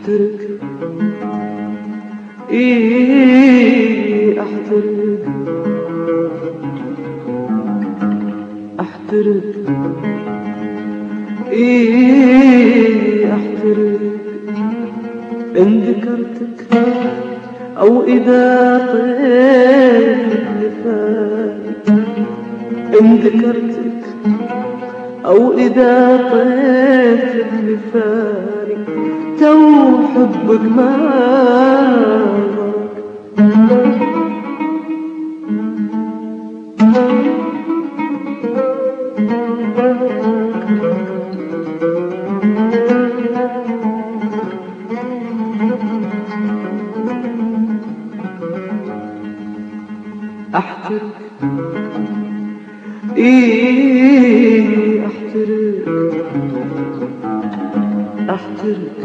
احترق ايه احترق احترق ايه احترق ان ذكرتك او اذا طيت لفاني ان ذكرتك او اذا طيت لفاني تو حبك ما احترق ايه احترق احترق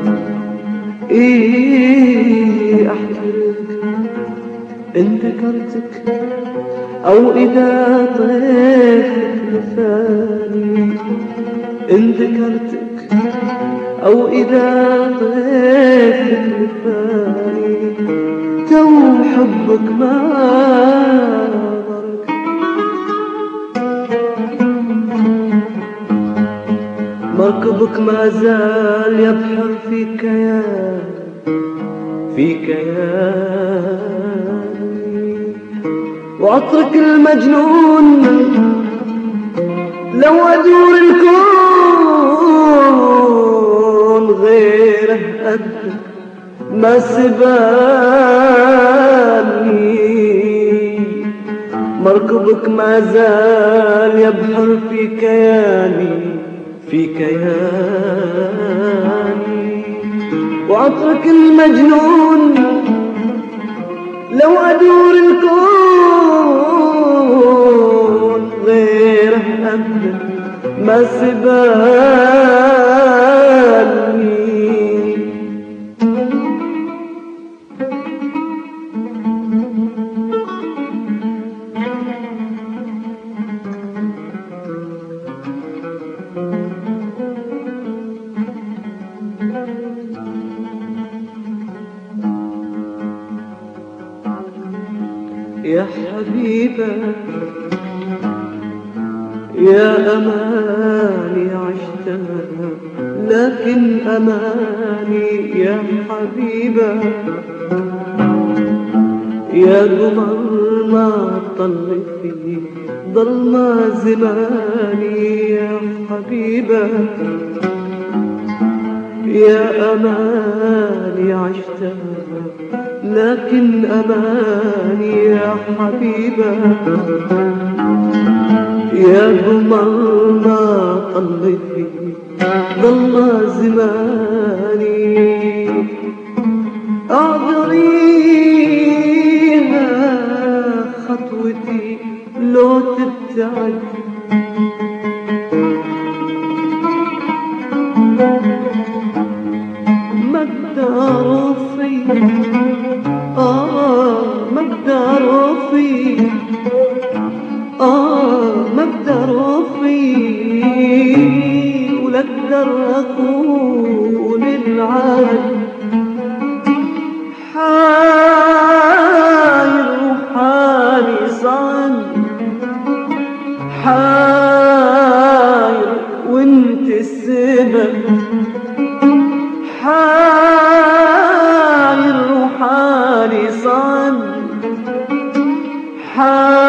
ايه احترق ان ذكرتك او اذا طيت لساني ان ذكرتك او اذا طيت لساني تو حبك ما ضرك مركبك ما زال يبحر في كياني في كياني وعطرك المجنون لو أدور الكون غيره قدك ما سباني مركبك ما زال يبحر في كياني في كياني وعطرك المجنون لو أدور الكون غيره أبدا ما سباني يا حبيبة يا أماني عشتها لكن أماني يا حبيبة يا قمر ما طل فيه ظلمة زماني يا حبيبة يا أماني عشتها لكن أماني يا حبيبة يا قمر ما طل فيه ظل زماني أعذريها خطوتي لو تبتعد ما اقدر فيه ما اقدر فيه ما اقدر فيه ولا اقدر اقول العالم حاير وحالي صعب حاير وانت السبب حاير وحالي صعب حاير